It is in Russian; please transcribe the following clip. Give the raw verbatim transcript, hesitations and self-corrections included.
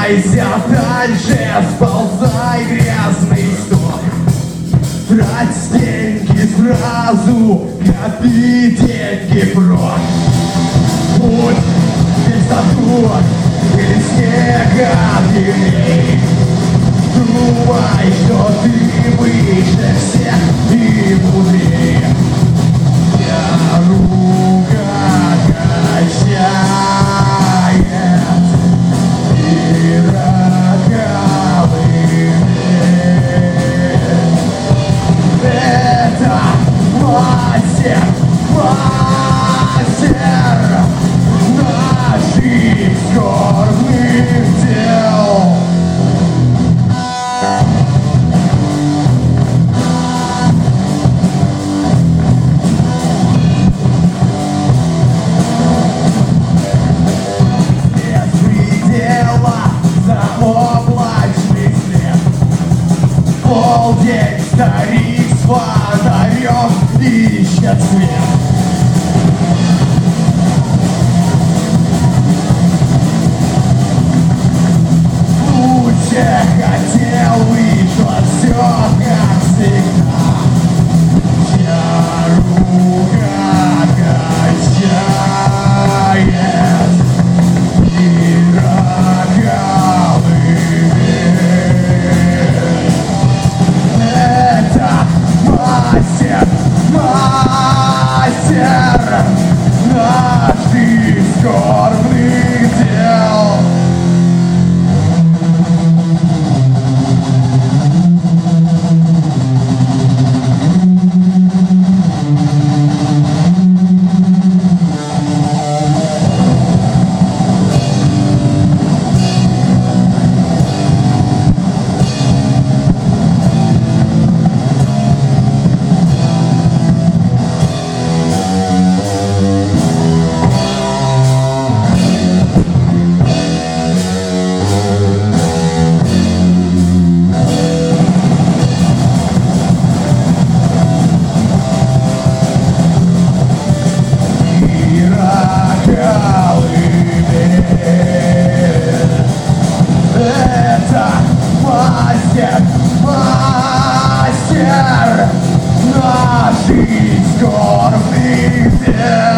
Спускайся дальше, сползай, грязный сток. Трать деньги сразу, копи деньги прочь. Путь без дорог или снега белей. Думай, что ты выше всех и мудрее. Дорога качает и роковые. Это мастер, мастер наших скорбных дел. Полдень старик с фонарем ищет свет. Лучше хотел вышло все как всегда. Дорога качает и роковые. Мастер, мастер наших скорбных дел. Это мастер, мастер наших скорбных дел.